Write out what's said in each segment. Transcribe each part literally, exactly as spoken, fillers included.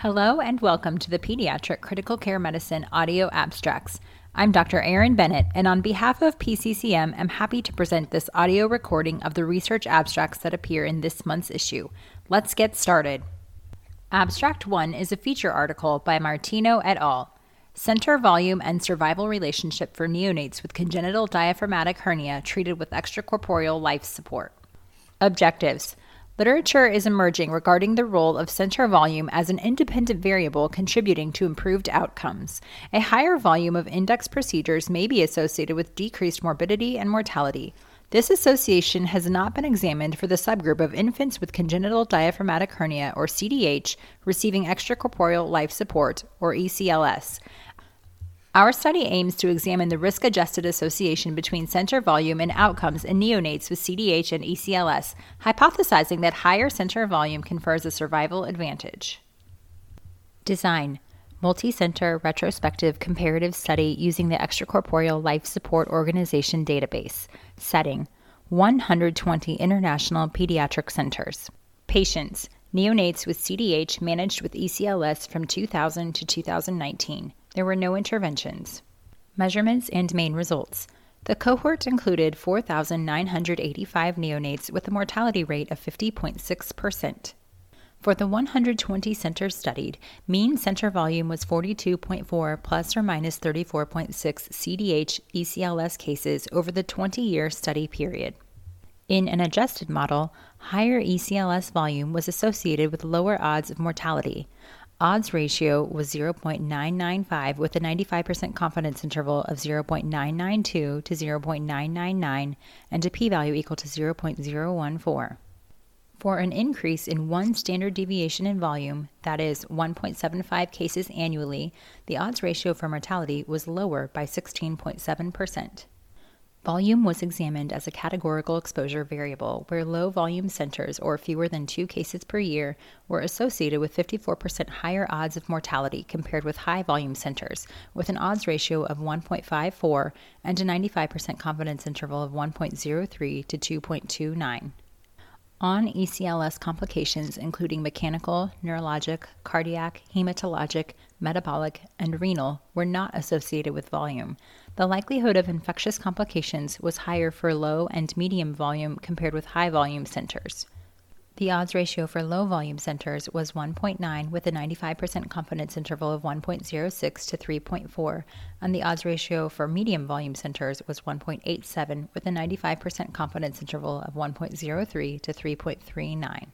Hello and welcome to the Pediatric Critical Care Medicine audio abstracts. I'm Doctor Erin Bennett, and on behalf of P C C M, I'm happy to present this audio recording of the research abstracts that appear in this month's issue. Let's get started. Abstract one is a feature article by Martino et al. Center volume and survival relationship for neonates with congenital diaphragmatic hernia treated with extracorporeal life support. Objectives. Literature is emerging regarding the role of center volume as an independent variable contributing to improved outcomes. A higher volume of index procedures may be associated with decreased morbidity and mortality. This association has not been examined for the subgroup of infants with congenital diaphragmatic hernia, or C D H, receiving extracorporeal life support, or E C L S. Our study aims to examine the risk-adjusted association between center volume and outcomes in neonates with C D H and E C L S, hypothesizing that higher center volume confers a survival advantage. Design: multi-center retrospective comparative study using the Extracorporeal Life Support Organization database. Setting: one hundred twenty international pediatric centers. Patients: neonates with C D H managed with E C L S from two thousand to two thousand nineteen. There were no interventions. Measurements and main results. The cohort included four thousand nine hundred eighty-five neonates with a mortality rate of fifty point six percent. For the one hundred twenty centers studied, mean center volume was forty-two point four plus or minus thirty-four point six C D H E C L S cases over the twenty-year study period. In an adjusted model, higher E C L S volume was associated with lower odds of mortality. Odds ratio was zero point nine nine five with a ninety-five percent confidence interval of zero point nine nine two to zero point nine nine nine and a p-value equal to zero point zero one four. For an increase in one standard deviation in volume, that is one point seven five cases annually, the odds ratio for mortality was lower by sixteen point seven percent. Volume was examined as a categorical exposure variable, where low volume centers, or fewer than two cases per year, were associated with fifty-four percent higher odds of mortality compared with high volume centers, with an odds ratio of one point five four and a ninety-five percent confidence interval of one point zero three to two point two nine. On E C L S complications, including mechanical, neurologic, cardiac, hematologic, metabolic, and renal, were not associated with volume. The likelihood of infectious complications was higher for low and medium volume compared with high volume centers. The odds ratio for low volume centers was one point nine with a ninety-five percent confidence interval of one point zero six to three point four, and the odds ratio for medium volume centers was one point eight seven with a ninety-five percent confidence interval of one point zero three to three point three nine.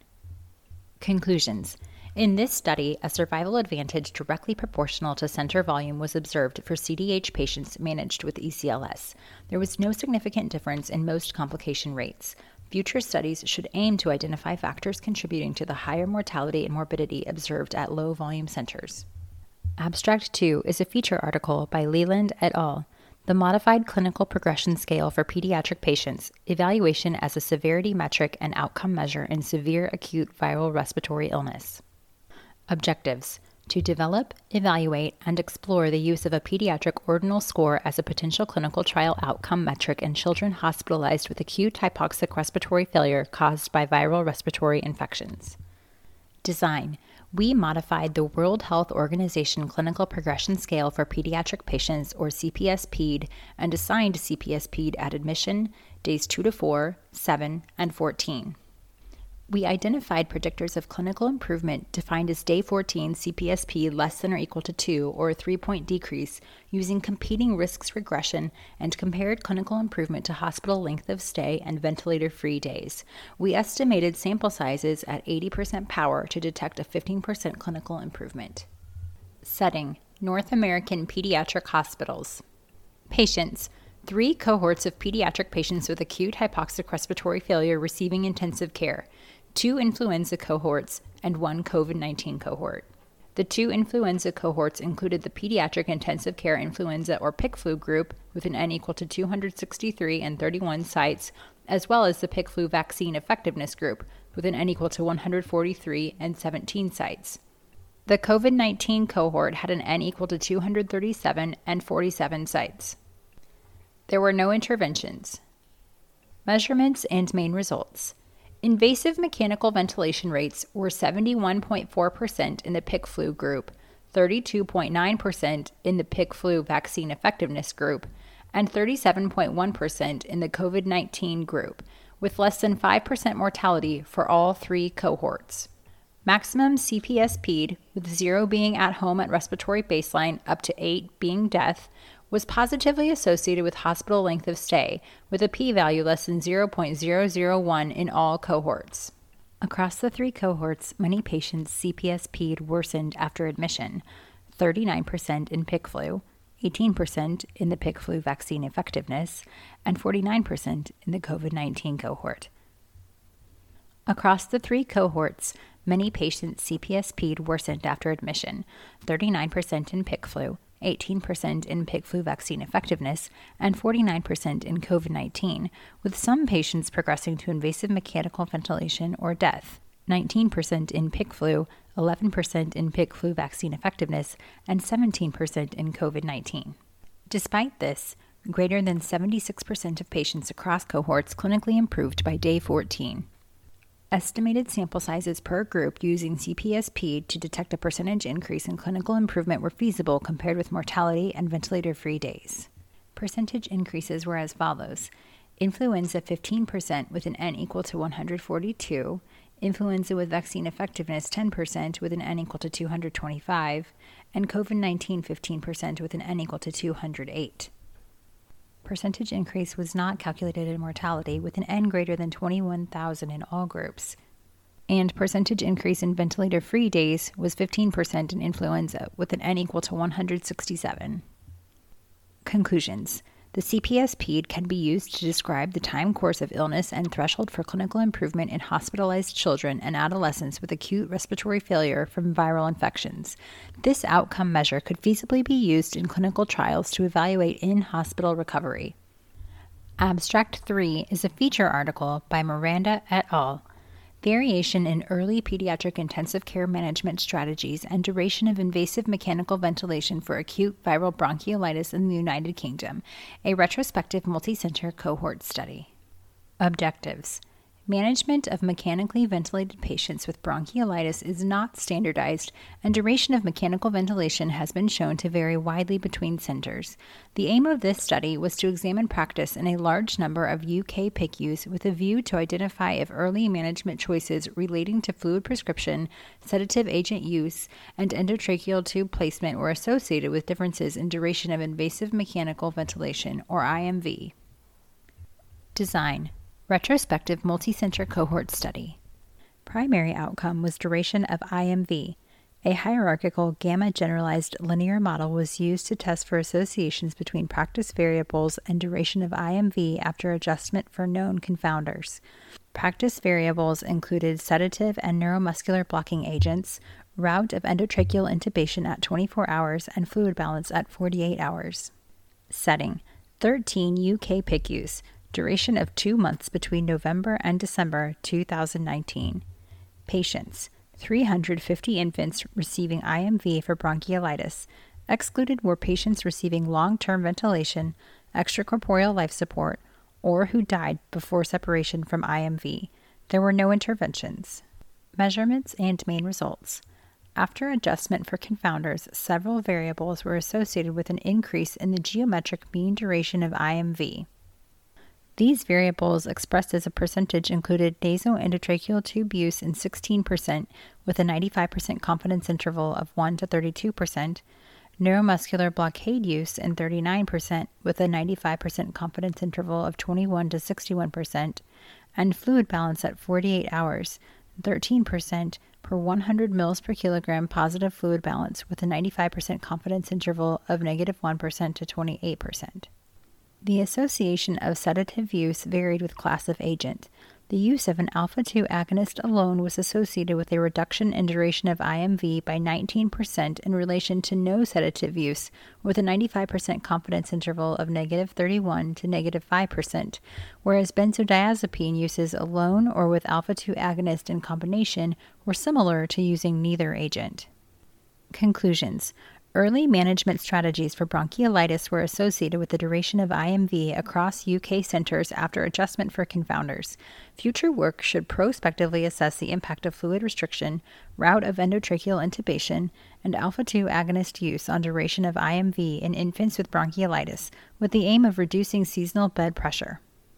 Conclusions. In this study, a survival advantage directly proportional to center volume was observed for C D H patients managed with E C L S. There was no significant difference in most complication rates. Future studies should aim to identify factors contributing to the higher mortality and morbidity observed at low volume centers. Abstract two is a feature article by Leland et al. The Modified Clinical Progression Scale for Pediatric Patients, Evaluation as a Severity Metric and Outcome Measure in Severe Acute Viral Respiratory Illness. Objectives: to develop, evaluate, and explore the use of a pediatric ordinal score as a potential clinical trial outcome metric in children hospitalized with acute hypoxic respiratory failure caused by viral respiratory infections. Design: we modified the World Health Organization Clinical Progression Scale for Pediatric Patients, or C P S P E D, and assigned C P S P E D at admission, days two to four, seven, and fourteen. We identified predictors of clinical improvement defined as day fourteen C P S P less than or equal to two, or a three-point decrease, using competing risks regression, and compared clinical improvement to hospital length of stay and ventilator-free days. We estimated sample sizes at eighty percent power to detect a fifteen percent clinical improvement. Setting: North American pediatric hospitals. Patients: three cohorts of pediatric patients with acute hypoxic respiratory failure receiving intensive care, two influenza cohorts, and one COVID nineteen cohort. The two influenza cohorts included the Pediatric Intensive Care Influenza or P I C Flu group with an N equal to two hundred sixty-three and thirty-one sites, as well as the P I C Flu Vaccine Effectiveness group with an N equal to one hundred forty-three and seventeen sites. The COVID nineteen cohort had an N equal to two hundred thirty-seven and forty-seven sites. There were no interventions. Measurements and main results. Invasive mechanical ventilation rates were seventy-one point four percent in the P I C flu group, thirty-two point nine percent in the P I C flu vaccine effectiveness group, and thirty-seven point one percent in the COVID nineteen group, with less than five percent mortality for all three cohorts. Maximum C P S P D, with zero being at home at respiratory baseline up to eight being death, was positively associated with hospital length of stay, with a p-value less than zero point zero zero one in all cohorts. Across the three cohorts, many patients' C P S P D worsened after admission, thirty-nine percent in P I C flu, eighteen percent in the P I C flu vaccine effectiveness, and forty-nine percent in the COVID nineteen cohort. Across the three cohorts, many patients' C P S P D worsened after admission, thirty-nine percent in P I C flu, eighteen percent in P I C flu vaccine effectiveness, and forty-nine percent in COVID nineteen, with some patients progressing to invasive mechanical ventilation or death, nineteen percent in P I C flu, eleven percent in P I C flu vaccine effectiveness, and seventeen percent in COVID nineteen. Despite this, greater than seventy-six percent of patients across cohorts clinically improved by day fourteen. Estimated sample sizes per group using C P S P D to detect a percentage increase in clinical improvement were feasible compared with mortality and ventilator-free days. Percentage increases were as follows: influenza fifteen percent with an N equal to one hundred forty-two, influenza with vaccine effectiveness ten percent with an N equal to two hundred twenty-five, and COVID nineteen fifteen percent with an N equal to two hundred eight. Percentage increase was not calculated in mortality with an N greater than twenty-one thousand in all groups. And percentage increase in ventilator-free days was fifteen percent in influenza with an N equal to one hundred sixty-seven. Conclusions. The C P S P D can be used to describe the time course of illness and threshold for clinical improvement in hospitalized children and adolescents with acute respiratory failure from viral infections. This outcome measure could feasibly be used in clinical trials to evaluate in-hospital recovery. Abstract three is a feature article by Miranda et al. Variation in early pediatric intensive care management strategies and duration of invasive mechanical ventilation for acute viral bronchiolitis in the United Kingdom, a retrospective multicenter cohort study. Objectives. Management of mechanically ventilated patients with bronchiolitis is not standardized, and duration of mechanical ventilation has been shown to vary widely between centers. The aim of this study was to examine practice in a large number of U K P I C Us with a view to identify if early management choices relating to fluid prescription, sedative agent use, and endotracheal tube placement were associated with differences in duration of invasive mechanical ventilation, or I M V. Design. Retrospective multicenter cohort study. Primary outcome was duration of I M V. A hierarchical gamma generalized linear model was used to test for associations between practice variables and duration of I M V after adjustment for known confounders. Practice variables included sedative and neuromuscular blocking agents, route of endotracheal intubation at twenty-four hours, and fluid balance at forty-eight hours. Setting: thirteen U K P I C Us. Duration of two months between November and December two thousand nineteen. Patients: three hundred fifty infants receiving I M V for bronchiolitis. Excluded were patients receiving long-term ventilation, extracorporeal life support, or who died before separation from I M V. There were no interventions. Measurements and main results. After adjustment for confounders, several variables were associated with an increase in the geometric mean duration of I M V. These variables expressed as a percentage included nasoendotracheal tube use in sixteen percent with a ninety-five percent confidence interval of one to thirty-two percent, neuromuscular blockade use in thirty-nine percent with a ninety-five percent confidence interval of twenty-one to sixty-one percent, and fluid balance at forty-eight hours, thirteen percent per one hundred milliliters per kilogram positive fluid balance with a ninety-five percent confidence interval of negative one percent to twenty-eight percent. The association of sedative use varied with class of agent. The use of an alpha two agonist alone was associated with a reduction in duration of I M V by nineteen percent in relation to no sedative use, with a ninety-five percent confidence interval of negative thirty-one to negative five percent, whereas benzodiazepine uses alone or with alpha two agonist in combination were similar to using neither agent. Conclusions. Early management strategies for bronchiolitis were associated with the duration of I M V across U K centers after adjustment for confounders. Future work should prospectively assess the impact of fluid restriction, route of endotracheal intubation, and alpha two agonist use on duration of I M V in infants with bronchiolitis, with the aim of reducing seasonal bed pressure.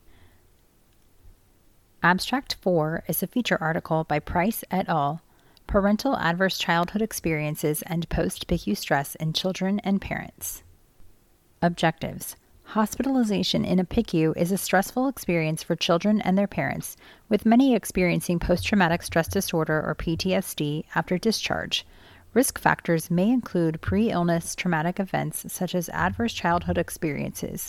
Abstract four is a feature article by Price et al., Parental Adverse Childhood Experiences and Post-P I C U Stress in Children and Parents. Objectives. Hospitalization in a P I C U is a stressful experience for children and their parents, with many experiencing post-traumatic stress disorder or P T S D after discharge. Risk factors may include pre-illness traumatic events such as adverse childhood experiences.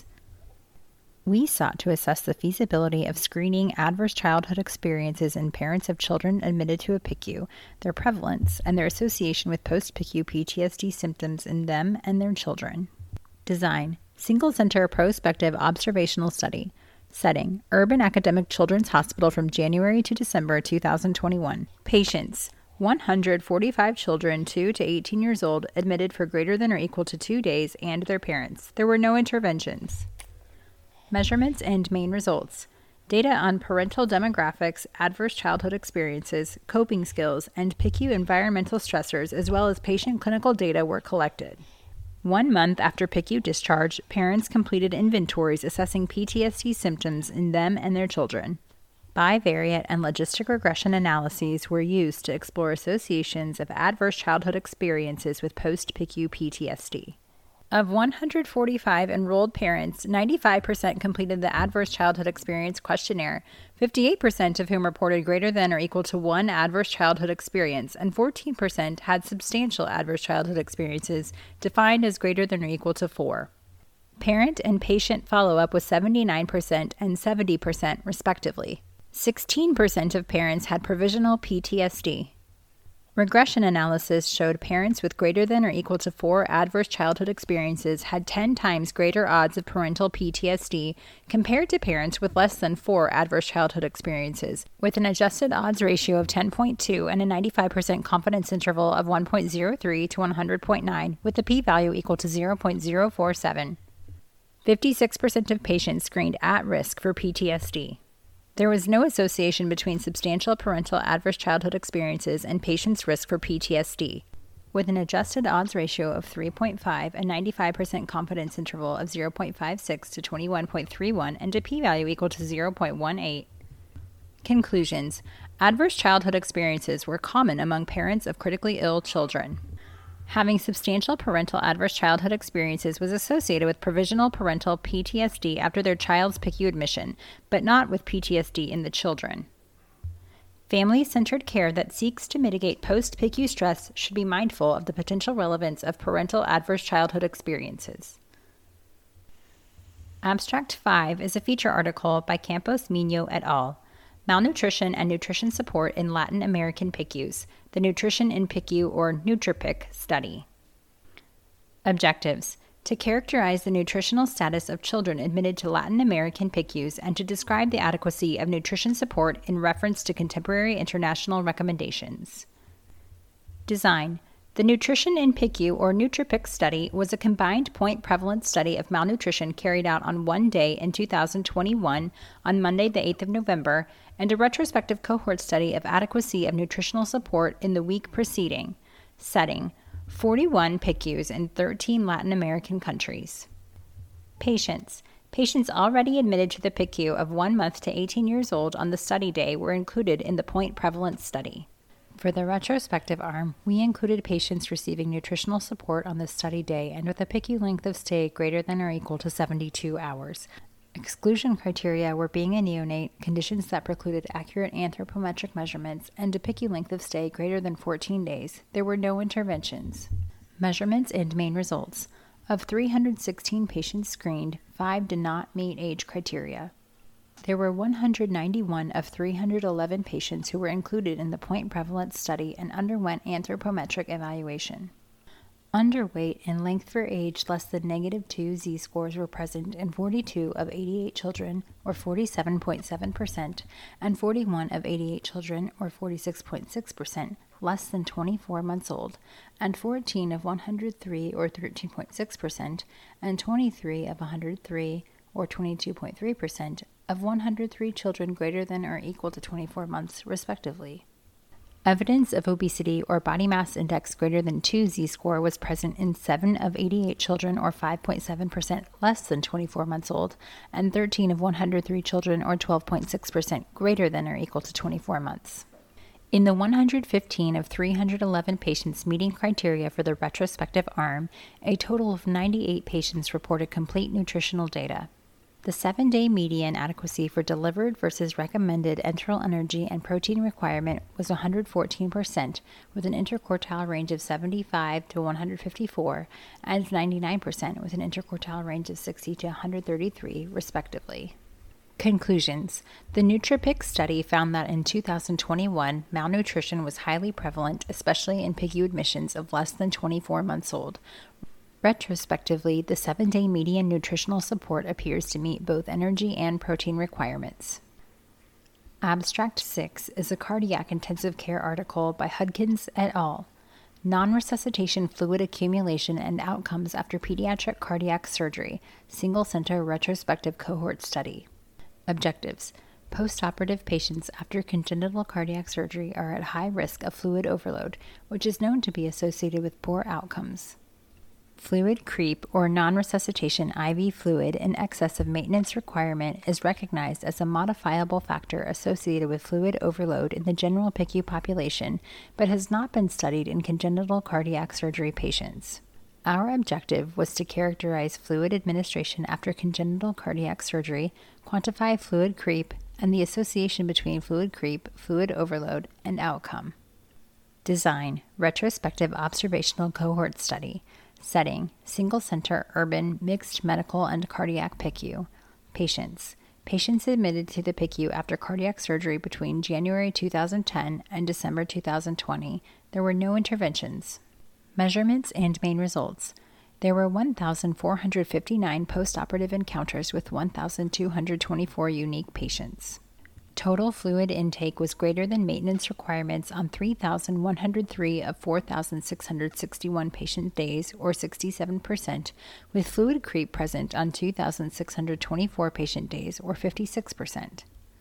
We sought to assess the feasibility of screening adverse childhood experiences in parents of children admitted to a P I C U, their prevalence, and their association with post-P I C U P T S D symptoms in them and their children. Design: single-center prospective observational study. Setting: Urban Academic Children's Hospital from January to December two thousand twenty-one. Patients: one hundred forty-five children two to eighteen years old admitted for greater than or equal to two days and their parents. There were no interventions. Measurements and main results. Data on parental demographics, adverse childhood experiences, coping skills, and P I C U environmental stressors, as well as patient clinical data, were collected. One month after P I C U discharge, parents completed inventories assessing P T S D symptoms in them and their children. Bivariate and logistic regression analyses were used to explore associations of adverse childhood experiences with post-P I C U P T S D. Of one hundred forty-five enrolled parents, ninety-five percent completed the Adverse Childhood Experience Questionnaire, fifty-eight percent of whom reported greater than or equal to one adverse childhood experience, and fourteen percent had substantial adverse childhood experiences, defined as greater than or equal to four. Parent and patient follow-up was seventy-nine percent and seventy percent, respectively. sixteen percent of parents had provisional P T S D. Regression analysis showed parents with greater than or equal to four adverse childhood experiences had ten times greater odds of parental P T S D compared to parents with less than four adverse childhood experiences, with an adjusted odds ratio of ten point two and a ninety-five percent confidence interval of one point zero three to one hundred point nine, with the p-value equal to zero point zero four seven. fifty-six percent of patients screened at risk for P T S D. There was no association between substantial parental adverse childhood experiences and patients' risk for P T S D, with an adjusted odds ratio of three point five, a ninety-five percent confidence interval of zero point five six to twenty-one point three one, and a p-value equal to zero point one eight. Conclusions. Adverse childhood experiences were common among parents of critically ill children. Having substantial parental adverse childhood experiences was associated with provisional parental P T S D after their child's P I C U admission, but not with P T S D in the children. Family-centered care that seeks to mitigate post-P I C U stress should be mindful of the potential relevance of parental adverse childhood experiences. Abstract five is a feature article by Campos Mino et al., Malnutrition and Nutrition Support in Latin American P I C Us, the Nutrition in P I C U or NutriPIC study. Objectives: to characterize the nutritional status of children admitted to Latin American P I C Us and to describe the adequacy of nutrition support in reference to contemporary international recommendations. Design: the Nutrition in P I C U or NutriPIC study was a combined point prevalence study of malnutrition carried out on one day in two thousand twenty-one, on Monday the eighth of November, and a retrospective cohort study of adequacy of nutritional support in the week preceding. Setting: forty-one P I C Us in thirteen Latin American countries. Patients: Patients already admitted to the P I C U of one month to eighteen years old on the study day were included in the point prevalence study. For the retrospective arm, we included patients receiving nutritional support on the study day and with a P I C U length of stay greater than or equal to seventy-two hours. Exclusion criteria were being a neonate, conditions that precluded accurate anthropometric measurements, and a P I C U length of stay greater than fourteen days. There were no interventions. Measurements and main results. Of three hundred sixteen patients screened, five did not meet age criteria. There were one hundred ninety-one of three hundred eleven patients who were included in the point prevalence study and underwent anthropometric evaluation. Underweight and length for age less than negative two z-scores were present in forty-two of eighty-eight children, or forty-seven point seven percent, and forty-one of eighty-eight children, or forty-six point six percent, less than twenty-four months old, and fourteen of one hundred three, or thirteen point six percent, and twenty-three of one hundred three, or twenty-two point three percent, of one hundred three children greater than or equal to twenty-four months, respectively. Evidence of obesity or body mass index greater than two Z-score was present in seven of eighty-eight children, or five point seven percent, less than twenty-four months old, and thirteen of one hundred three children, or twelve point six percent, greater than or equal to twenty-four months. In the one hundred fifteen of three hundred eleven patients meeting criteria for the retrospective arm, a total of ninety-eight patients reported complete nutritional data. The seven-day median adequacy for delivered versus recommended enteral energy and protein requirement was one hundred fourteen percent, with an interquartile range of seventy-five to one hundred fifty-four, and ninety-nine percent with an interquartile range of sixty to one hundred thirty-three, respectively. Conclusions. The NutriPic study found that in two thousand twenty-one, malnutrition was highly prevalent, especially in P I C U admissions of less than twenty-four months old. Retrospectively, the seven-day median nutritional support appears to meet both energy and protein requirements. Abstract six is a cardiac intensive care article by Hudkins et al. Non-resuscitation fluid accumulation and outcomes after pediatric cardiac surgery, single-center retrospective cohort study. Objectives. Postoperative patients after congenital cardiac surgery are at high risk of fluid overload, which is known to be associated with poor outcomes. Fluid creep, or non-resuscitation I V fluid in excess of maintenance requirement, is recognized as a modifiable factor associated with fluid overload in the general P I C U population, but has not been studied in congenital cardiac surgery patients. Our objective was to characterize fluid administration after congenital cardiac surgery, quantify fluid creep, and the association between fluid creep, fluid overload, and outcome. Design: retrospective observational cohort study. Setting: single-center, urban, mixed medical and cardiac P I C U. Patients: patients admitted to the P I C U after cardiac surgery between January two thousand ten and December two thousand twenty. There were no interventions. Measurements and main results. There were one thousand four hundred fifty-nine postoperative encounters with one thousand two hundred twenty-four unique patients. Total fluid intake was greater than maintenance requirements on three thousand one hundred three of four thousand six hundred sixty-one patient days, or sixty-seven percent, with fluid creep present on two thousand six hundred twenty-four patient days, or fifty-six percent.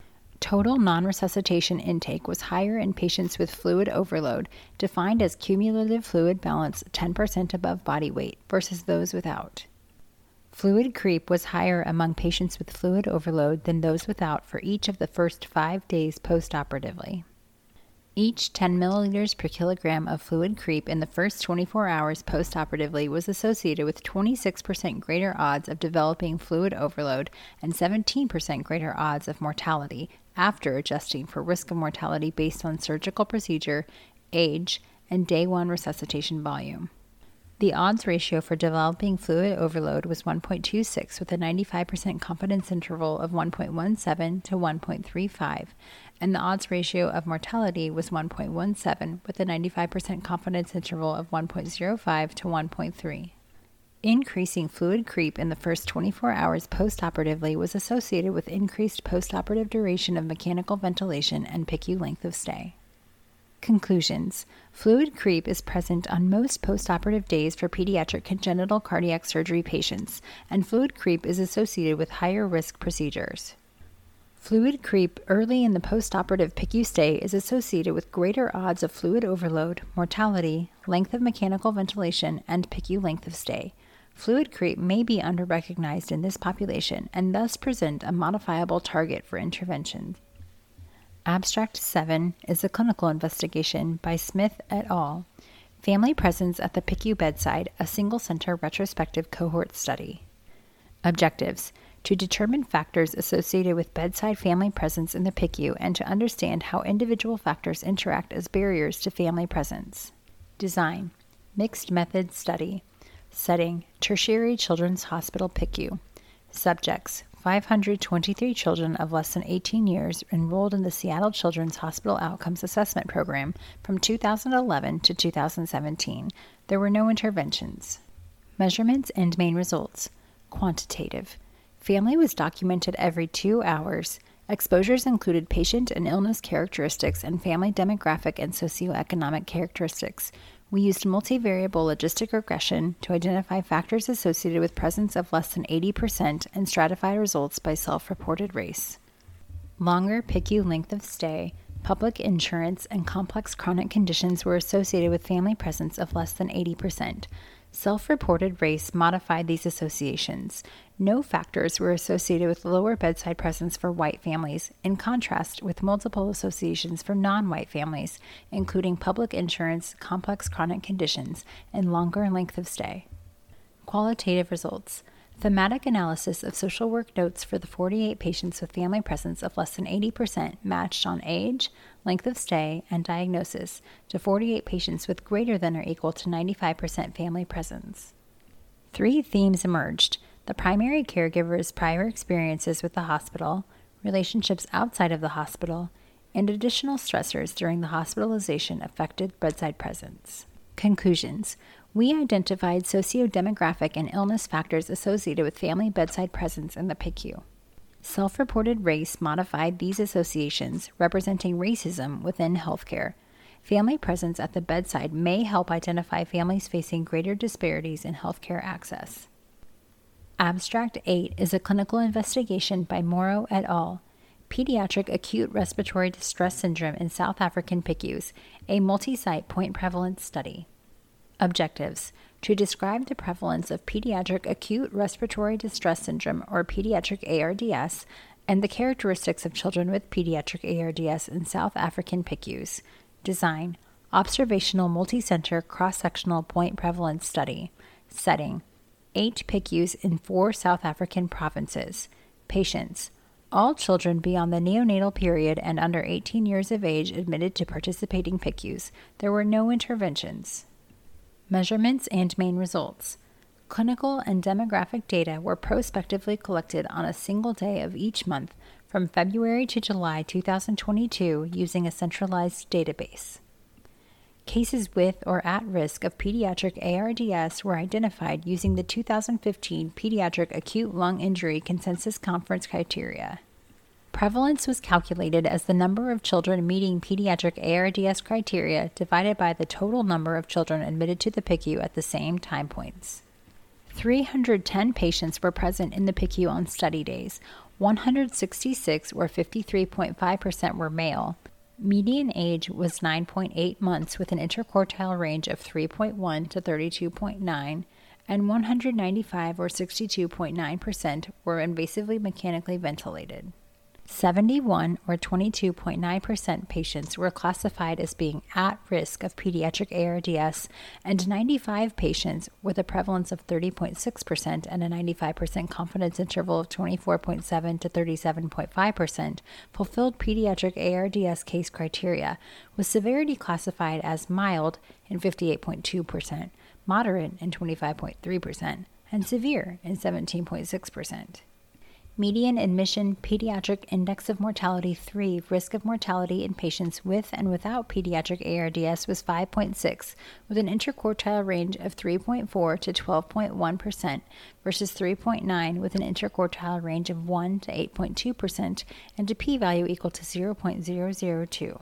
Total non-resuscitation intake was higher in patients with fluid overload, defined as cumulative fluid balance ten percent above body weight, versus those without. Fluid creep was higher among patients with fluid overload than those without for each of the first five days postoperatively. Each ten milliliters per kilogram of fluid creep in the first twenty-four hours postoperatively was associated with twenty-six percent greater odds of developing fluid overload and seventeen percent greater odds of mortality, after adjusting for risk of mortality based on surgical procedure, age, and day one resuscitation volume. The odds ratio for developing fluid overload was one point two six, with a ninety-five percent confidence interval of one point one seven to one point three five, and the odds ratio of mortality was one point one seven, with a ninety-five percent confidence interval of one point zero five to one point three. Increasing fluid creep in the first twenty-four hours postoperatively was associated with increased postoperative duration of mechanical ventilation and P I C U length of stay. Conclusions. Fluid creep is present on most postoperative days for pediatric congenital cardiac surgery patients, and fluid creep is associated with higher risk procedures. Fluid creep early in the postoperative P I C U stay is associated with greater odds of fluid overload, mortality, length of mechanical ventilation, and P I C U length of stay. Fluid creep may be underrecognized in this population and thus present a modifiable target for intervention. Abstract seven is a clinical investigation by Smith et al. Family Presence at the P I C U Bedside, a single-center retrospective cohort study. Objectives: to determine factors associated with bedside family presence in the P I C U and to understand how individual factors interact as barriers to family presence. Design: mixed method study. Setting: Tertiary Children's Hospital P I C U. Subjects: five hundred twenty-three children of less than eighteen years enrolled in the Seattle Children's Hospital Outcomes Assessment Program from two thousand eleven to two thousand seventeen. There were no interventions. Measurements and main results. Quantitative. Family was documented every two hours. Exposures included patient and illness characteristics and family demographic and socioeconomic characteristics. We used multivariable logistic regression to identify factors associated with presence of less than eighty percent and stratify results by self-reported race. Longer P I C U length of stay, public insurance, and complex chronic conditions were associated with family presence of less than eighty percent. Self-reported race modified these associations. No factors were associated with lower bedside presence for white families, in contrast with multiple associations for non-white families, including public insurance, complex chronic conditions, and longer length of stay. Qualitative results. Thematic analysis of social work notes for the forty-eight patients with family presence of less than eighty percent matched on age, length of stay, and diagnosis to forty-eight patients with greater than or equal to ninety-five percent family presence. Three themes emerged: the primary caregiver's prior experiences with the hospital, relationships outside of the hospital, and additional stressors during the hospitalization affected bedside presence. Conclusions. We identified sociodemographic and illness factors associated with family bedside presence in the P I C U. Self-reported race modified these associations, representing racism within healthcare. Family presence at the bedside may help identify families facing greater disparities in healthcare access. Abstract eight is a clinical investigation by Morrow et al. Pediatric Acute Respiratory Distress Syndrome in South African P I C Us, a multi-site point prevalence study. Objectives: to describe the prevalence of pediatric acute respiratory distress syndrome, or pediatric A R D S, and the characteristics of children with pediatric A R D S in South African P I C Us. Design: observational multi-center cross-sectional point prevalence study. Setting: eight P I C Us in four South African provinces. Patients: all children beyond the neonatal period and under eighteen years of age admitted to participating P I C Us. There were no interventions. Measurements and main results. Clinical and demographic data were prospectively collected on a single day of each month from February to July two thousand twenty-two using a centralized database. Cases with or at risk of pediatric A R D S were identified using the two thousand fifteen Pediatric Acute Lung Injury Consensus Conference criteria. Prevalence was calculated as the number of children meeting pediatric A R D S criteria divided by the total number of children admitted to the P I C U at the same time points. three hundred ten patients were present in the P I C U on study days. one hundred sixty-six, or fifty-three point five percent, were male. Median age was nine point eight months with an interquartile range of three point one to thirty-two point nine, and one hundred ninety-five, or sixty-two point nine percent, were invasively mechanically ventilated. seventy-one, or twenty-two point nine percent, patients were classified as being at risk of pediatric A R D S, and ninety-five patients with a prevalence of thirty point six percent and a ninety-five percent confidence interval of twenty-four point seven to thirty-seven point five percent fulfilled pediatric A R D S case criteria, with severity classified as mild in fifty-eight point two percent, moderate in twenty-five point three percent, and severe in seventeen point six percent. Median admission pediatric index of mortality three risk of mortality in patients with and without pediatric A R D S was five point six, with an interquartile range of three point four to twelve point one percent versus three point nine with an interquartile range of one to eight point two percent and a p-value equal to zero point zero zero two.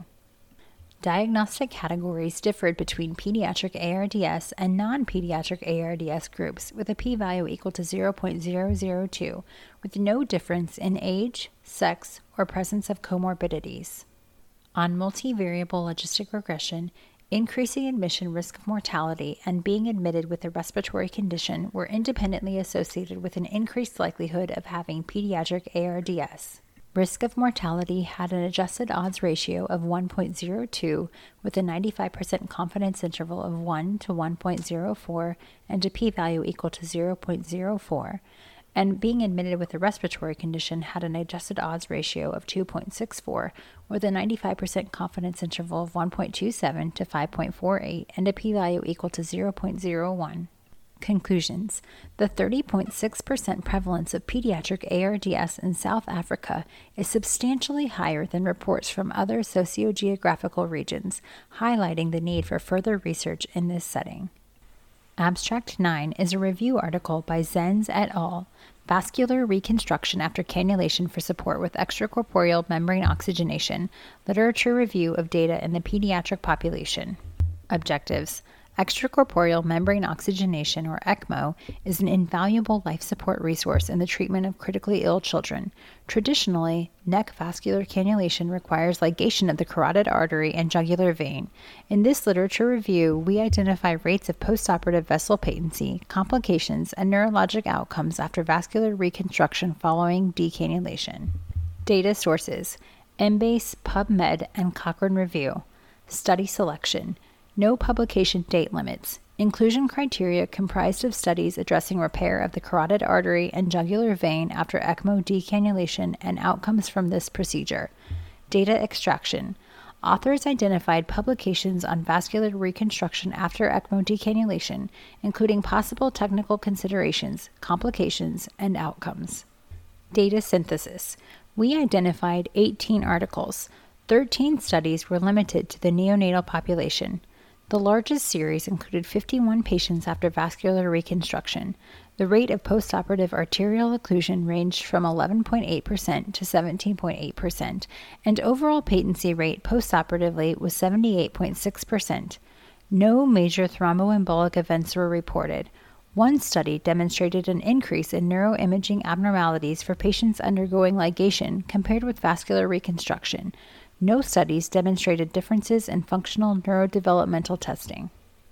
Diagnostic categories differed between pediatric A R D S and non-pediatric A R D S groups with a p-value equal to zero point zero zero two, with no difference in age, sex, or presence of comorbidities. On multivariable logistic regression, increasing admission risk of mortality and being admitted with a respiratory condition were independently associated with an increased likelihood of having pediatric A R D S. Risk of mortality had an adjusted odds ratio of one point zero two with a ninety-five percent confidence interval of one to one point zero four and a p-value equal to zero point zero four, and being admitted with a respiratory condition had an adjusted odds ratio of two point six four with a ninety-five percent confidence interval of one point two seven to five point four eight and a p-value equal to zero point zero one. Conclusions. The thirty point six percent prevalence of pediatric A R D S in South Africa is substantially higher than reports from other sociogeographical regions, highlighting the need for further research in this setting. Abstract nine is a review article by Zenz et al. Vascular reconstruction after cannulation for support with extracorporeal membrane oxygenation, literature review of data in the pediatric population. Objectives. Extracorporeal membrane oxygenation, or ECMO, is an invaluable life support resource in the treatment of critically ill children. Traditionally, neck vascular cannulation requires ligation of the carotid artery and jugular vein. In this literature review, we identify rates of postoperative vessel patency, complications, and neurologic outcomes after vascular reconstruction following decannulation. Data sources: Embase, PubMed, and Cochrane Review. Study selection. No publication date limits. Inclusion criteria comprised of studies addressing repair of the carotid artery and jugular vein after ECMO decannulation and outcomes from this procedure. Data extraction. Authors identified publications on vascular reconstruction after ECMO decannulation, including possible technical considerations, complications, and outcomes. Data synthesis. We identified eighteen articles. thirteen studies were limited to the neonatal population. The largest series included fifty-one patients after vascular reconstruction. The rate of postoperative arterial occlusion ranged from eleven point eight percent to seventeen point eight percent, and overall patency rate postoperatively was seventy-eight point six percent. No major thromboembolic events were reported. One study demonstrated an increase in neuroimaging abnormalities for patients undergoing ligation compared with vascular reconstruction. No studies demonstrated differences in functional neurodevelopmental testing.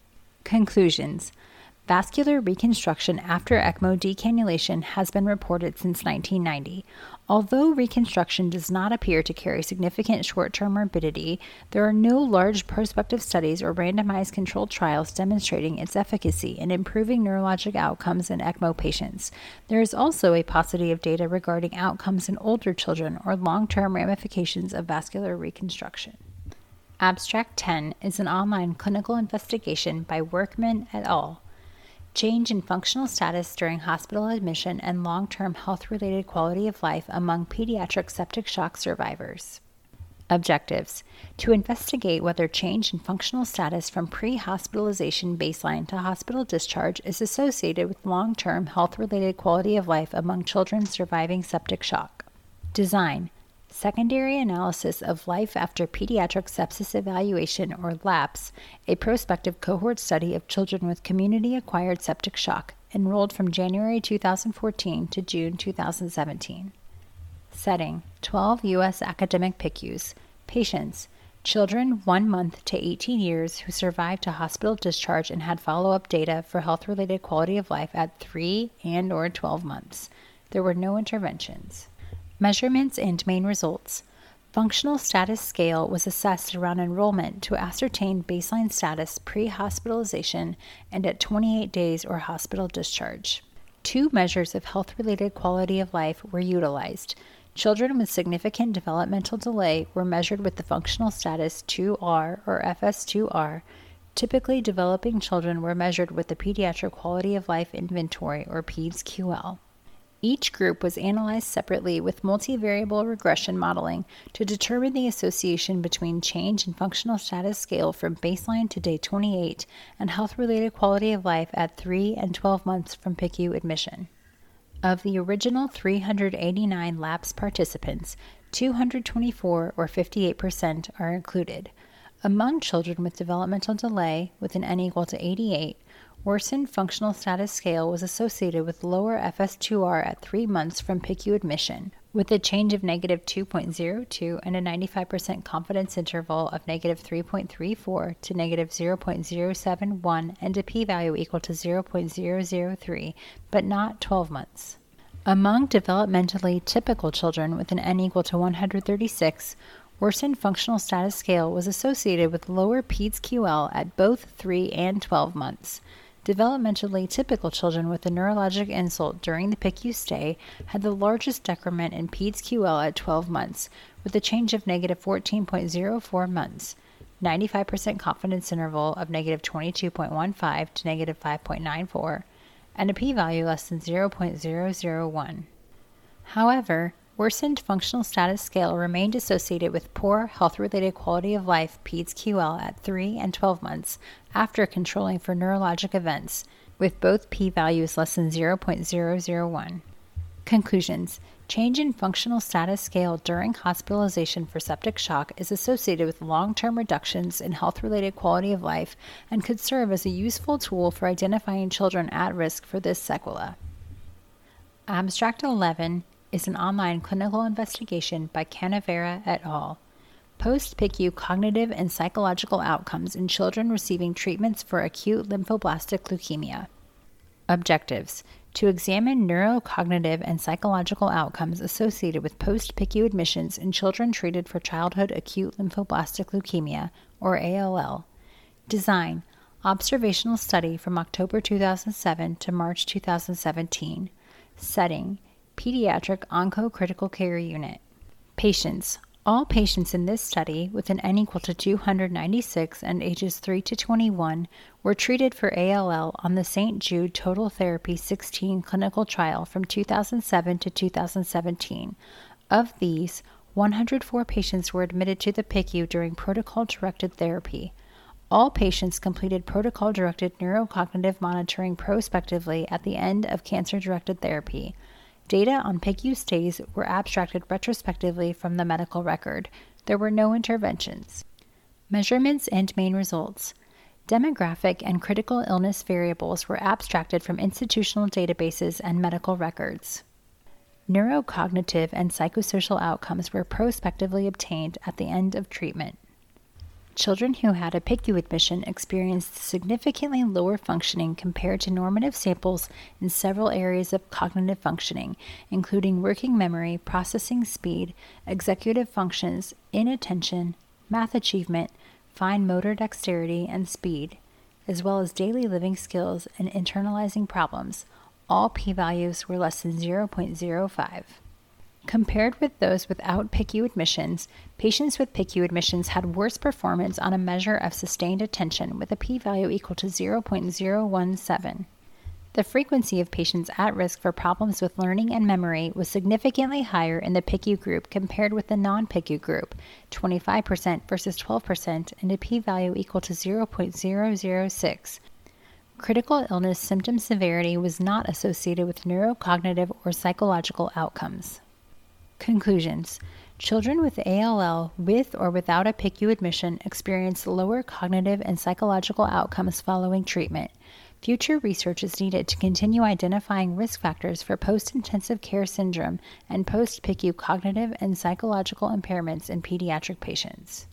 Conclusions. Vascular reconstruction after ECMO decannulation has been reported since nineteen ninety. Although reconstruction does not appear to carry significant short-term morbidity, there are no large prospective studies or randomized controlled trials demonstrating its efficacy in improving neurologic outcomes in ECMO patients. There is also a paucity of data regarding outcomes in older children or long-term ramifications of vascular reconstruction. Abstract ten is an online clinical investigation by Workman et al. Change in functional status during hospital admission and long-term health-related quality of life among pediatric septic shock survivors. Objectives: to investigate whether change in functional status from pre-hospitalization baseline to hospital discharge is associated with long-term health-related quality of life among children surviving septic shock. Design: secondary analysis of life after pediatric sepsis evaluation, or LAPS, a prospective cohort study of children with community-acquired septic shock, enrolled from January two thousand fourteen to June two thousand seventeen. Setting: twelve U S academic P I C Us. Patients: children one month to eighteen years who survived to hospital discharge and had follow-up data for health-related quality of life at three and or twelve months. There were no interventions. Measurements and main results. Functional status scale was assessed around enrollment to ascertain baseline status pre-hospitalization and at twenty-eight days or hospital discharge. Two measures of health-related quality of life were utilized. Children with significant developmental delay were measured with the functional status two R or F S two R. Typically developing children were measured with the Pediatric Quality of Life Inventory or P E D S Q L. Each group was analyzed separately with multivariable regression modeling to determine the association between change in functional status scale from baseline to day twenty-eight and health-related quality of life at three and twelve months from P I C U admission. Of the original three hundred eighty-nine LAPS participants, two hundred twenty-four, or fifty-eight percent, are included. Among children with developmental delay, with an N equal to eighty-eight, worsened functional status scale was associated with lower F S two R at three months from P I C U admission, with a change of negative two point zero two and a ninety-five percent confidence interval of negative three point three four to negative zero point zero seven one and a p-value equal to zero point zero zero three, but not twelve months. Among developmentally typical children with an N equal to one hundred thirty-six, worsened functional status scale was associated with lower P E D S Q L at both three and twelve months. Developmentally typical children with a neurologic insult during the P I C U stay had the largest decrement in P E D S Q L at twelve months, with a change of negative fourteen point zero four months, ninety-five percent confidence interval of negative twenty-two point one five to negative five point nine four, and a p-value less than zero point zero zero one. However, worsened functional status scale remained associated with poor health-related quality of life P E D S Q L at three and twelve months after controlling for neurologic events, with both p-values less than zero point zero zero one. Conclusions. Change in functional status scale during hospitalization for septic shock is associated with long-term reductions in health-related quality of life and could serve as a useful tool for identifying children at risk for this sequela. Abstract eleven is an online clinical investigation by Canavera et al. Post-P I C U cognitive and psychological outcomes in children receiving treatments for acute lymphoblastic leukemia. Objectives: to examine neurocognitive and psychological outcomes associated with post-P I C U admissions in children treated for childhood acute lymphoblastic leukemia, or A L L. Design: observational study from October two thousand seven to March two thousand seventeen. Setting: Pediatric Onco-Critical Care Unit. Patients: all patients in this study with an N equal to two hundred ninety-six and ages three to twenty-one were treated for A L L on the Saint Jude Total Therapy sixteen clinical trial from two thousand seven to two thousand seventeen. Of these, one hundred four patients were admitted to the P I C U during protocol-directed therapy. All patients completed protocol-directed neurocognitive monitoring prospectively at the end of cancer-directed therapy. Data on P I C U stays were abstracted retrospectively from the medical record. There were no interventions. Measurements and main results. Demographic and critical illness variables were abstracted from institutional databases and medical records. Neurocognitive and psychosocial outcomes were prospectively obtained at the end of treatment. Children who had a P I C U admission experienced significantly lower functioning compared to normative samples in several areas of cognitive functioning, including working memory, processing speed, executive functions, inattention, math achievement, fine motor dexterity and speed, as well as daily living skills and internalizing problems. All p-values were less than zero point zero five. Compared with those without P I C U admissions, patients with P I C U admissions had worse performance on a measure of sustained attention with a p-value equal to zero point zero one seven. The frequency of patients at risk for problems with learning and memory was significantly higher in the P I C U group compared with the non-P I C U group, twenty-five percent versus twelve percent, and a p-value equal to zero point zero zero six. Critical illness symptom severity was not associated with neurocognitive or psychological outcomes. Conclusions. Children with A L L with or without a P I C U admission experience lower cognitive and psychological outcomes following treatment. Future research is needed to continue identifying risk factors for post-intensive care syndrome and post-P I C U cognitive and psychological impairments in pediatric patients.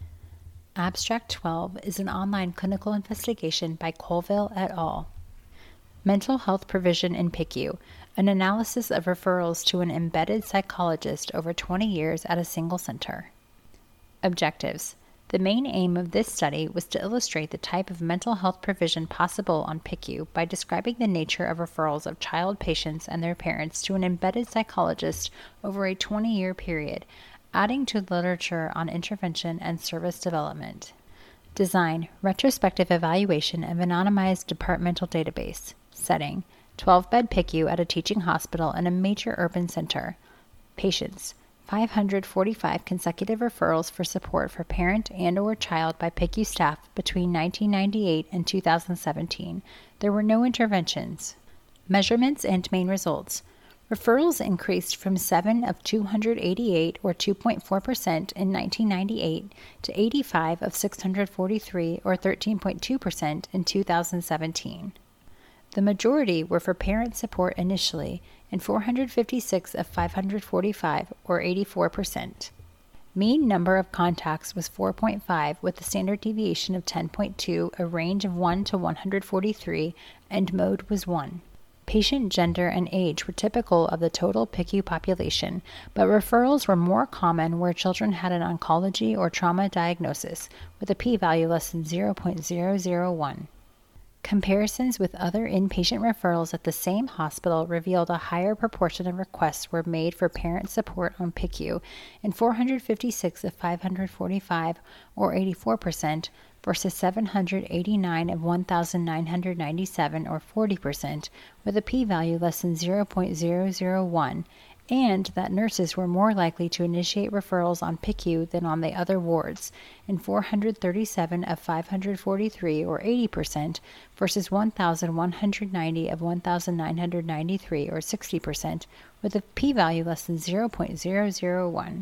Abstract twelve is an online clinical investigation by Colville et al. Mental health provision in P I C U, an analysis of referrals to an embedded psychologist over twenty years at a single center. Objectives. The main aim of this study was to illustrate the type of mental health provision possible on P I C U by describing the nature of referrals of child patients and their parents to an embedded psychologist over a twenty-year period, adding to literature on intervention and service development. Design, retrospective evaluation of anonymized departmental database. Setting, twelve-bed P I C U at a teaching hospital in a major urban center. Patients, five hundred forty-five consecutive referrals for support for parent and or child by P I C U staff between nineteen ninety-eight and two thousand seventeen. There were no interventions. Measurements and main results. Referrals increased from seven of two hundred eighty-eight, or two point four percent, in nineteen ninety-eight to eighty-five of six hundred forty-three, or thirteen point two percent, in two thousand seventeen. The majority were for parent support initially, and four hundred fifty-six of five hundred forty-five, or eighty-four percent. Mean number of contacts was four point five, with a standard deviation of ten point two, a range of one to one hundred forty-three, and mode was one. Patient gender and age were typical of the total P I C U population, but referrals were more common where children had an oncology or trauma diagnosis, with a p-value less than zero point zero zero one. Comparisons with other inpatient referrals at the same hospital revealed a higher proportion of requests were made for parent support on P I C U in four hundred fifty-six of five hundred forty-five, or eighty-four percent, versus seven hundred eighty-nine of one thousand nine hundred ninety-seven, or forty percent, with a p-value less than zero point zero zero one, and that nurses were more likely to initiate referrals on P I C U than on the other wards, in four hundred thirty-seven of five hundred forty-three, or eighty percent, versus one thousand one hundred ninety of one thousand nine hundred ninety-three, or sixty percent, with a p-value less than zero point zero zero one.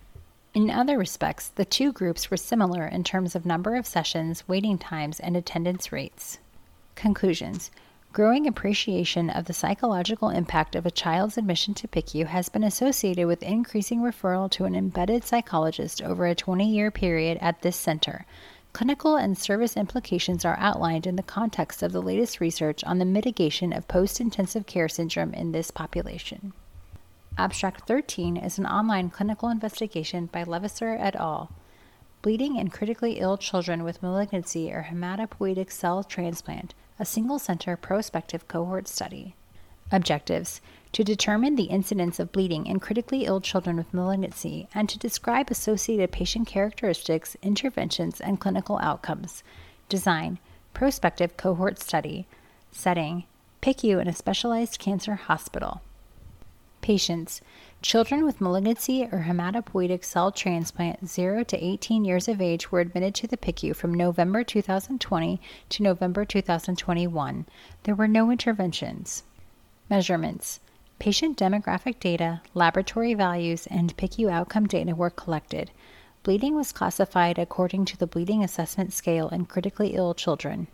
In other respects, the two groups were similar in terms of number of sessions, waiting times, and attendance rates. Conclusions. Growing appreciation of the psychological impact of a child's admission to P I C U has been associated with increasing referral to an embedded psychologist over a twenty-year period at this center. Clinical and service implications are outlined in the context of the latest research on the mitigation of post-intensive care syndrome in this population. Abstract thirteen is an online clinical investigation by Levasseur et al. Bleeding in critically ill children with malignancy or hematopoietic cell transplant, a single-center prospective cohort study. Objectives: to determine the incidence of bleeding in critically ill children with malignancy and to describe associated patient characteristics, interventions, and clinical outcomes. Design: prospective cohort study. Setting: P I C U in a specialized cancer hospital. Patients: children with malignancy or hematopoietic cell transplant zero to eighteen years of age were admitted to the P I C U from November two thousand twenty to November two thousand twenty-one. There were no interventions. Measurements: patient demographic data, laboratory values, and P I C U outcome data were collected. Bleeding was classified according to the Bleeding Assessment Scale in critically ill children.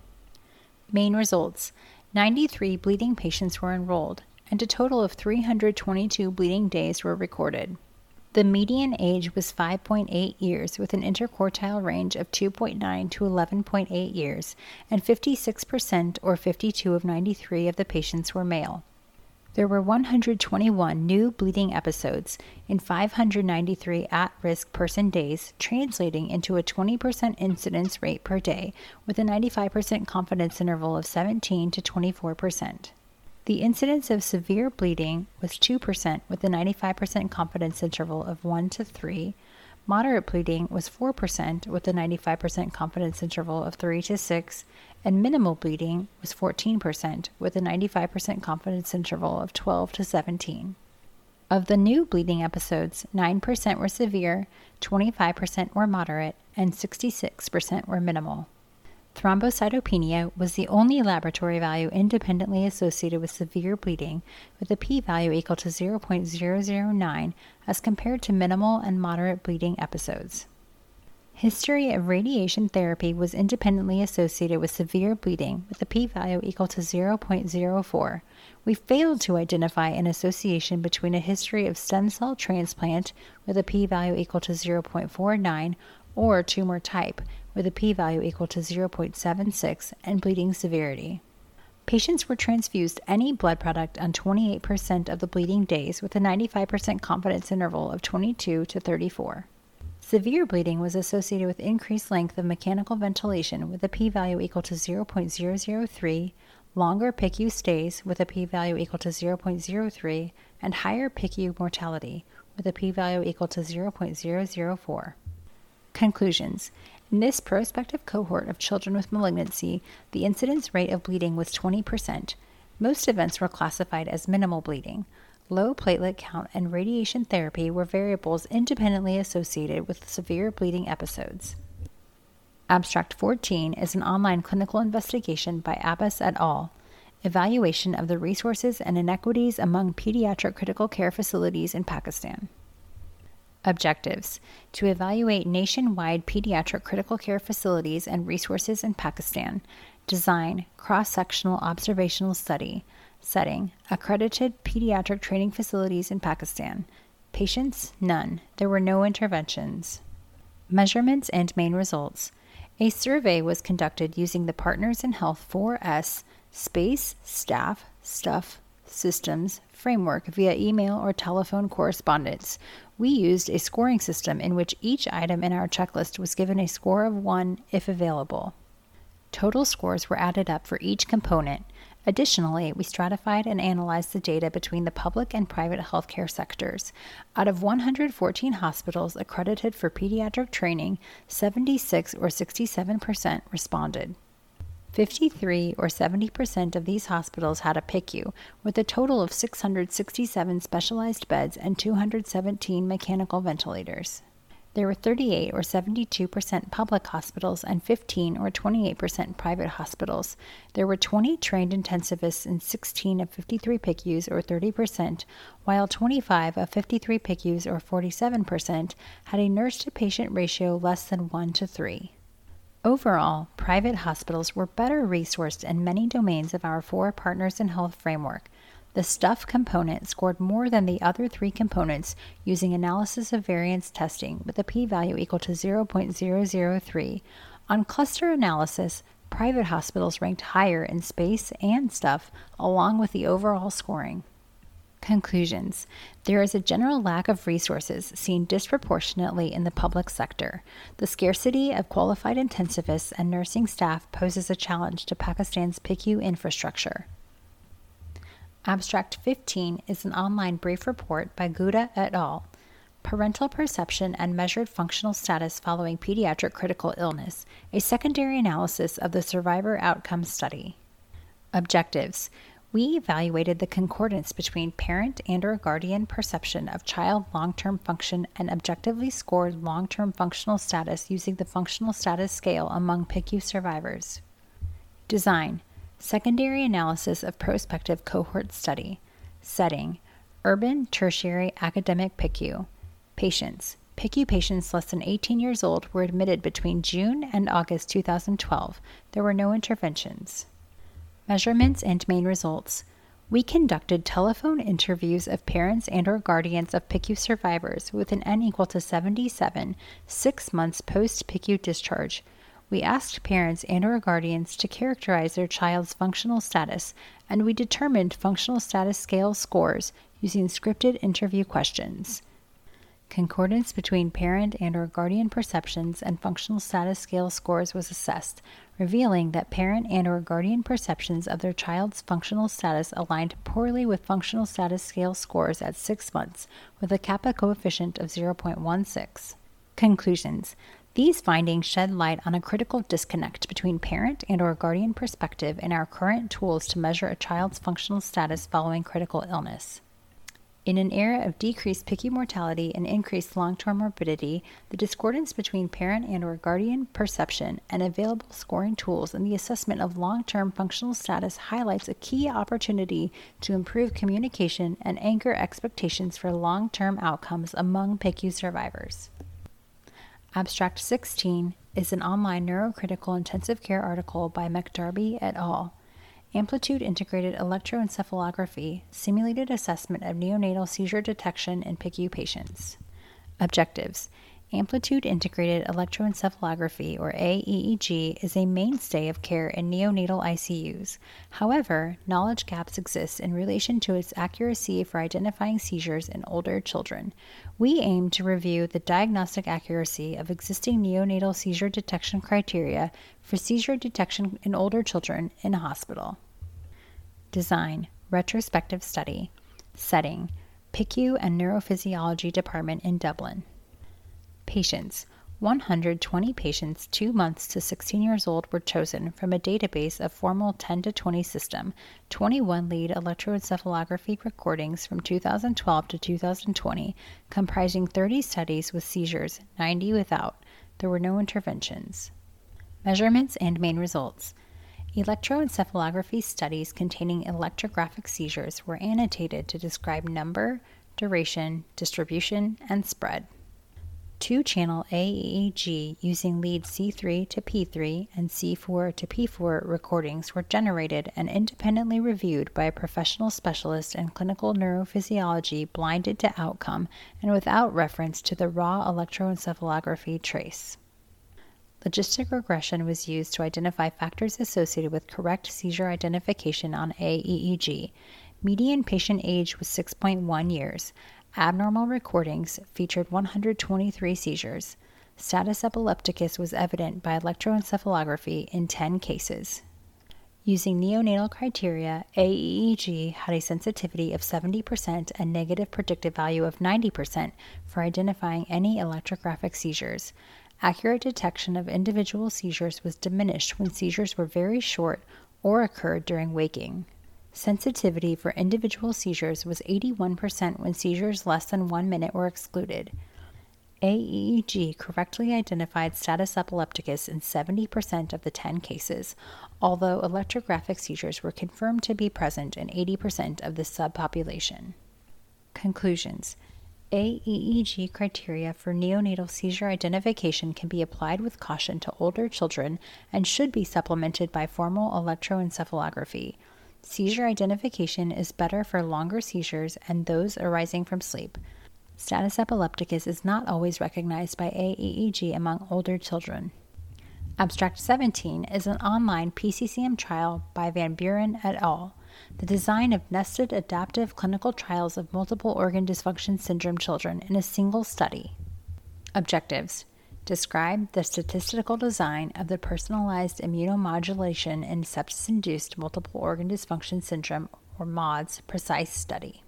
Main results: ninety-three bleeding patients were enrolled, and a total of three hundred twenty-two bleeding days were recorded. The median age was five point eight years, with an interquartile range of two point nine to eleven point eight years, and fifty-six percent or fifty-two of ninety-three of the patients were male. There were one hundred twenty-one new bleeding episodes in five hundred ninety-three at-risk person days, translating into a twenty percent incidence rate per day, with a ninety-five percent confidence interval of seventeen to twenty-four percent. The incidence of severe bleeding was two percent with a ninety-five percent confidence interval of one to three. Moderate bleeding was four percent with a ninety-five percent confidence interval of three to six, and minimal bleeding was fourteen percent with a ninety-five percent confidence interval of twelve to seventeen. Of the new bleeding episodes, nine percent were severe, twenty-five percent were moderate, and sixty-six percent were minimal. Thrombocytopenia was the only laboratory value independently associated with severe bleeding, with a p-value equal to zero point zero zero nine as compared to minimal and moderate bleeding episodes. History of radiation therapy was independently associated with severe bleeding, with a p-value equal to zero point zero four. We failed to identify an association between a history of stem cell transplant, with a p-value equal to zero point four nine, or tumor type, with a p-value equal to zero point seven six, and bleeding severity. Patients were transfused any blood product on twenty-eight percent of the bleeding days, with a ninety-five percent confidence interval of twenty-two to thirty-four. Severe bleeding was associated with increased length of mechanical ventilation, with a p-value equal to zero point zero zero three, longer P I C U stays, with a p-value equal to zero point zero three, and higher P I C U mortality, with a p-value equal to zero point zero zero four. Conclusions. In this prospective cohort of children with malignancy, the incidence rate of bleeding was twenty percent. Most events were classified as minimal bleeding. Low platelet count and radiation therapy were variables independently associated with severe bleeding episodes. Abstract fourteen is an online clinical investigation by Abbas et al. Evaluation of the resources and inequities among pediatric critical care facilities in Pakistan. Objectives: to evaluate nationwide pediatric critical care facilities and resources in Pakistan. Design: cross-sectional observational study. Setting: accredited pediatric training facilities in Pakistan. Patients: none. There were no interventions. Measurements and main results. A survey was conducted using the Partners in Health four S Space, Staff, Stuff, Systems framework via email or telephone correspondence. We used a scoring system in which each item in our checklist was given a score of one if available. Total scores were added up for each component. Additionally, we stratified and analyzed the data between the public and private healthcare sectors. Out of one hundred fourteen hospitals accredited for pediatric training, seventy-six or sixty-seven percent responded. fifty-three or seventy percent of these hospitals had a P I C U, with a total of six hundred sixty-seven specialized beds and two hundred seventeen mechanical ventilators. There were thirty-eight or seventy-two percent public hospitals and fifteen or twenty-eight percent private hospitals. There were twenty trained intensivists in sixteen of fifty-three P I C Us or thirty percent, while twenty-five of fifty-three P I C Us or forty-seven percent had a nurse-to-patient ratio less than one to three. Overall, private hospitals were better resourced in many domains of our four Partners in Health framework. The S T U F component scored more than the other three components using analysis of variance testing with a p-value equal to zero point zero zero three. On cluster analysis, private hospitals ranked higher in space and S T U F, along with the overall scoring. Conclusions. There is a general lack of resources seen disproportionately in the public sector. The scarcity of qualified intensivists and nursing staff poses a challenge to Pakistan's P I C U infrastructure. Abstract fifteen is an online brief report by Gouda et al. Parental Perception and Measured Functional Status Following Pediatric Critical Illness, a secondary analysis of the survivor outcome study. Objectives. We evaluated the concordance between parent and or guardian perception of child long-term function and objectively scored long-term functional status using the functional status scale among P I C U survivors. Design. Secondary analysis of prospective cohort study. Setting. Urban tertiary academic P I C U. Patients. P I C U patients less than eighteen years old were admitted between June and August two thousand twelve. There were no interventions. Measurements and main results. We conducted telephone interviews of parents and or guardians of P I C U survivors with an N equal to seventy-seven, six months post-P I C U discharge. We asked parents and or guardians to characterize their child's functional status, and we determined functional status scale scores using scripted interview questions. Concordance between parent and or guardian perceptions and functional status scale scores was assessed, revealing that parent and or guardian perceptions of their child's functional status aligned poorly with functional status scale scores at six months, with a kappa coefficient of zero point one six. Conclusions. These findings shed light on a critical disconnect between parent and or guardian perspective in our current tools to measure a child's functional status following critical illness. In an era of decreased P I C U mortality and increased long-term morbidity, the discordance between parent and or guardian perception and available scoring tools in the assessment of long-term functional status highlights a key opportunity to improve communication and anchor expectations for long-term outcomes among P I C U survivors. Abstract sixteen is an online neurocritical intensive care article by McDarby et al. Amplitude Integrated Electroencephalography, Simulated Assessment of Neonatal Seizure Detection in P I C U Patients. Objectives. Amplitude Integrated Electroencephalography, or A E E G, is a mainstay of care in neonatal I C Us. However, knowledge gaps exist in relation to its accuracy for identifying seizures in older children. We aim to review the diagnostic accuracy of existing neonatal seizure detection criteria for seizure detection in older children in a hospital. Design. Retrospective study. Setting. P I C U and Neurophysiology Department in Dublin. Patients. one hundred twenty patients two months to sixteen years old were chosen from a database of formal ten to twenty system, twenty-one lead electroencephalography recordings from two thousand twelve to two thousand twenty, comprising thirty studies with seizures, ninety without. There were no interventions. Measurements and main results. Electroencephalography studies containing electrographic seizures were annotated to describe number, duration, distribution, and spread. Two-channel A E E G using lead C three to P three and C four to P four recordings were generated and independently reviewed by a professional specialist in clinical neurophysiology blinded to outcome and without reference to the raw electroencephalography trace. Logistic regression was used to identify factors associated with correct seizure identification on A E E G. Median patient age was six point one years. Abnormal recordings featured one hundred twenty-three seizures. Status epilepticus was evident by electroencephalography in ten cases. Using neonatal criteria, A E E G had a sensitivity of seventy percent and negative predictive value of ninety percent for identifying any electrographic seizures. Accurate detection of individual seizures was diminished when seizures were very short or occurred during waking. Sensitivity for individual seizures was eighty-one percent when seizures less than one minute were excluded. A E E G correctly identified status epilepticus in seventy percent of the ten cases, although electrographic seizures were confirmed to be present in eighty percent of the subpopulation. Conclusions. A E E G criteria for neonatal seizure identification can be applied with caution to older children and should be supplemented by formal electroencephalography. Seizure identification is better for longer seizures and those arising from sleep. Status epilepticus is not always recognized by A E E G among older children. Abstract seventeen is an online P C C M trial by Van Buren et al., the design of nested adaptive clinical trials of multiple organ dysfunction syndrome children in a single study. Objectives. Describe the statistical design of the personalized immunomodulation in sepsis-induced multiple organ dysfunction syndrome, or MODS, PRECISE study.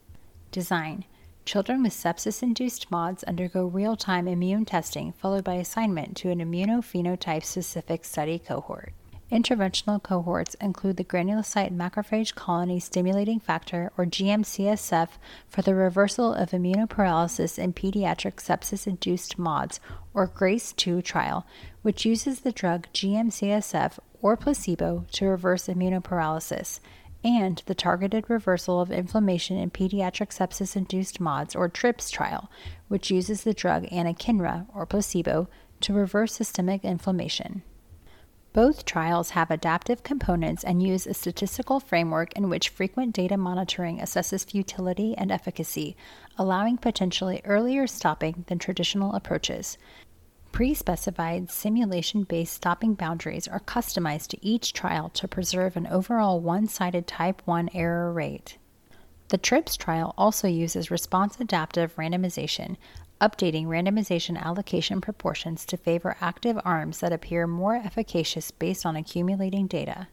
Design. Children with sepsis-induced MODS undergo real-time immune testing followed by assignment to an immunophenotype-specific study cohort. Interventional cohorts include the granulocyte macrophage colony stimulating factor, or G M C S F, for the reversal of immunoparalysis in pediatric sepsis-induced MODS, or GRACE two trial, which uses the drug G M C S F or placebo to reverse immunoparalysis, and the targeted reversal of inflammation in pediatric sepsis-induced MODS, or TRIPS trial, which uses the drug anakinra or placebo to reverse systemic inflammation. Both trials have adaptive components and use a statistical framework in which frequent data monitoring assesses futility and efficacy, allowing potentially earlier stopping than traditional approaches. Pre-specified simulation-based stopping boundaries are customized to each trial to preserve an overall one-sided type one error rate. The TRIPS trial also uses response-adaptive randomization, updating randomization allocation proportions to favor active arms that appear more efficacious based on accumulating data.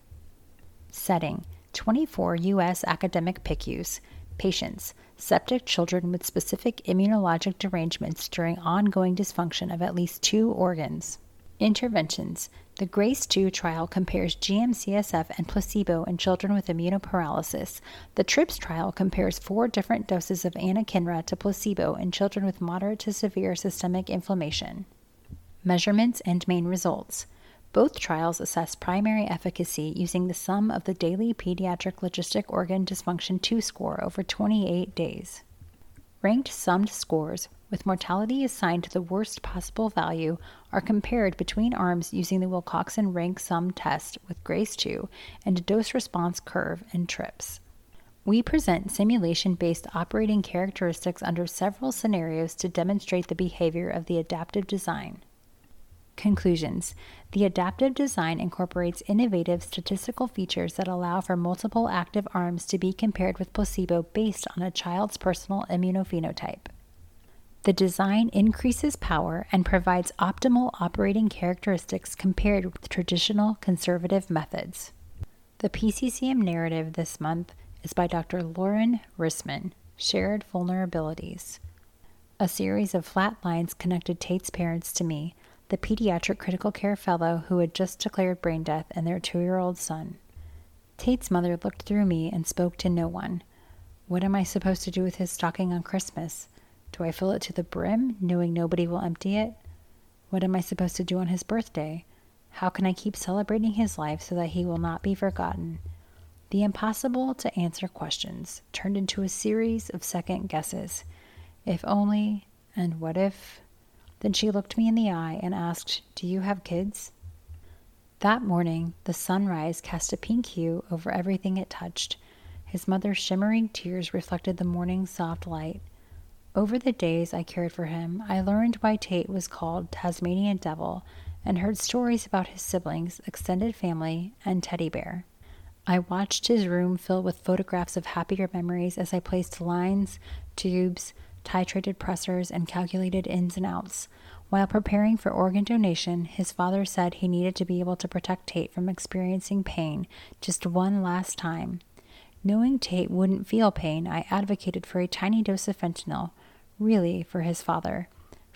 Setting: twenty-four U S academic P I C Us. Patients: septic children with specific immunologic derangements during ongoing dysfunction of at least two organs. Interventions: the GRACE two trial compares G M C S F and placebo in children with immunoparalysis. The TRIPS trial compares four different doses of anakinra to placebo in children with moderate to severe systemic inflammation. Measurements and main results. Both trials assess primary efficacy using the sum of the daily pediatric logistic organ dysfunction two score over twenty-eight days. Ranked summed scores, with mortality assigned to the worst possible value, are compared between arms using the Wilcoxon rank sum test with GRACE two and a dose-response curve in TRIPS. We present simulation-based operating characteristics under several scenarios to demonstrate the behavior of the adaptive design. Conclusions. The adaptive design incorporates innovative statistical features that allow for multiple active arms to be compared with placebo based on a child's personal immunophenotype. The design increases power and provides optimal operating characteristics compared with traditional conservative methods. The P C C M narrative this month is by Doctor Lauren Rissman, Shared Vulnerabilities. A series of flat lines connected Tate's parents to me, the pediatric critical care fellow who had just declared brain death and their two-year-old son. Tate's mother looked through me and spoke to no one. What am I supposed to do with his stocking on Christmas? Do I fill it to the brim, knowing nobody will empty it? What am I supposed to do on his birthday? How can I keep celebrating his life so that he will not be forgotten? The impossible to answer questions turned into a series of second guesses. If only, and what if? Then she looked me in the eye and asked, "Do you have kids?" That morning, the sunrise cast a pink hue over everything it touched. His mother's shimmering tears reflected the morning's soft light. Over the days I cared for him, I learned why Tate was called Tasmanian Devil and heard stories about his siblings, extended family, and teddy bear. I watched his room fill with photographs of happier memories as I placed lines, tubes, titrated pressors, and calculated ins and outs. While preparing for organ donation, his father said he needed to be able to protect Tate from experiencing pain just one last time. Knowing Tate wouldn't feel pain, I advocated for a tiny dose of fentanyl, really for his father.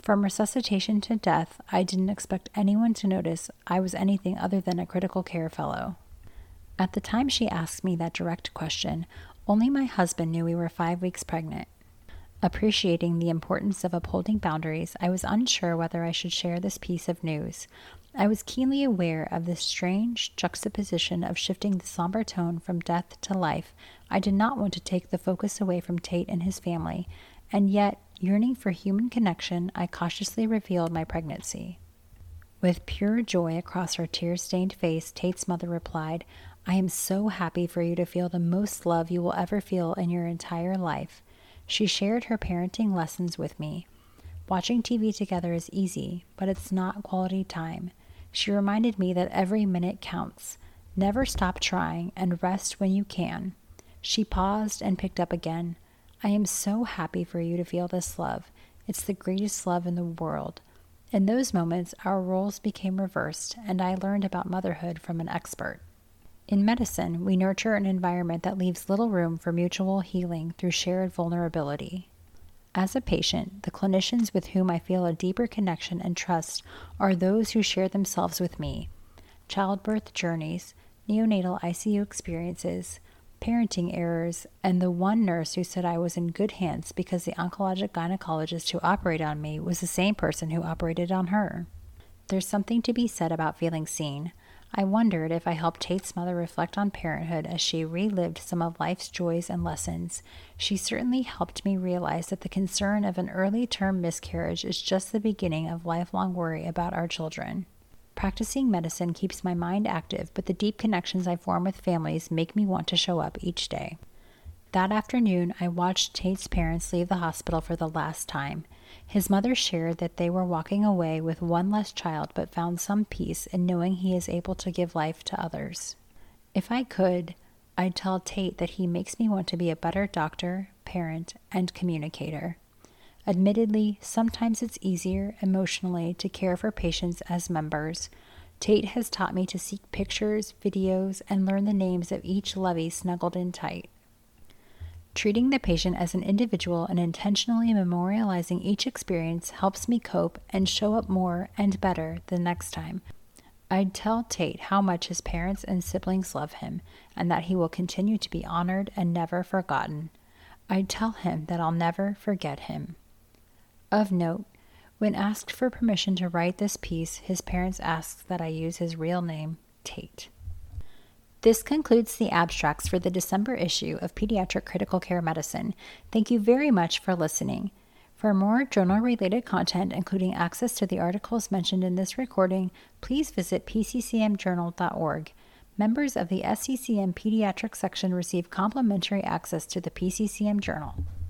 From resuscitation to death, I didn't expect anyone to notice I was anything other than a critical care fellow. At the time she asked me that direct question, only my husband knew we were five weeks pregnant. Appreciating the importance of upholding boundaries, I was unsure whether I should share this piece of news. I was keenly aware of the strange juxtaposition of shifting the somber tone from death to life. I did not want to take the focus away from Tate and his family, and yet, yearning for human connection, I cautiously revealed my pregnancy. With pure joy across her tear-stained face, Tate's mother replied, "I am so happy for you to feel the most love you will ever feel in your entire life." She shared her parenting lessons with me. Watching T V together is easy, but it's not quality time. She reminded me that every minute counts. Never stop trying and rest when you can. She paused and picked up again. "I am so happy for you to feel this love. It's the greatest love in the world." In those moments, our roles became reversed, and I learned about motherhood from an expert. In medicine, we nurture an environment that leaves little room for mutual healing through shared vulnerability. As a patient, the clinicians with whom I feel a deeper connection and trust are those who share themselves with me. Childbirth journeys, neonatal I C U experiences, parenting errors, and the one nurse who said I was in good hands because the oncologic gynecologist who operated on me was the same person who operated on her. There's something to be said about feeling seen. I wondered if I helped Tate's mother reflect on parenthood as she relived some of life's joys and lessons. She certainly helped me realize that the concern of an early-term miscarriage is just the beginning of lifelong worry about our children. Practicing medicine keeps my mind active, but the deep connections I form with families make me want to show up each day. That afternoon, I watched Tate's parents leave the hospital for the last time. His mother shared that they were walking away with one less child, but found some peace in knowing he is able to give life to others. If I could, I'd tell Tate that he makes me want to be a better doctor, parent, and communicator. Admittedly, sometimes it's easier emotionally to care for patients as members. Tate has taught me to seek pictures, videos, and learn the names of each levy snuggled in tight. Treating the patient as an individual and intentionally memorializing each experience helps me cope and show up more and better the next time. I'd tell Tate how much his parents and siblings love him, and that he will continue to be honored and never forgotten. I'd tell him that I'll never forget him. Of note, when asked for permission to write this piece, his parents asked that I use his real name, Tate. This concludes the abstracts for the December issue of Pediatric Critical Care Medicine. Thank you very much for listening. For more journal-related content, including access to the articles mentioned in this recording, please visit p c c m journal dot org. Members of the S C C M Pediatric section receive complimentary access to the P C C M Journal.